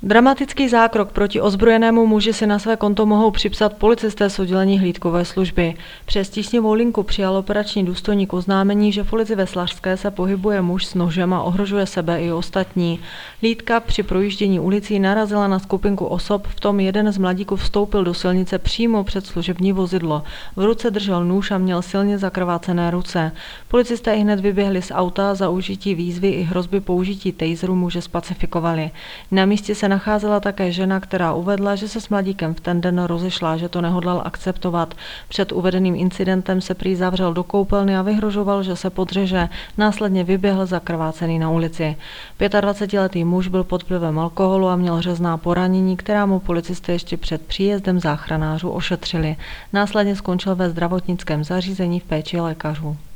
Dramatický zákrok proti ozbrojenému muži si na své konto mohou připsat policisté z oddělení hlídkové služby. Přes tísňovou linku přijal operační důstojník oznámení, že v ulici Veslařské se pohybuje muž s nožem a ohrožuje sebe i ostatní. Hlídka při projíždění ulicí narazila na skupinku osob, v tom jeden z mladíků vstoupil do silnice přímo před služební vozidlo. V ruce držel nůž a měl silně zakrvácené ruce. Policisté hned vyběhli z auta, za užití výzvy i hrozby použití taseru muže spacifikovali. Na místě se nacházela také žena, která uvedla, že se s mladíkem v ten den rozešla, že to nehodlal akceptovat. Před uvedeným incidentem se prý zavřel do koupelny a vyhrožoval, že se podřeže. Následně vyběhl zakrvácený na ulici. 25letý muž byl pod vlivem alkoholu a měl řezná poranění, která mu policisté ještě před příjezdem záchranářů ošetřili. Následně skončil ve zdravotnickém zařízení v péči lékařů.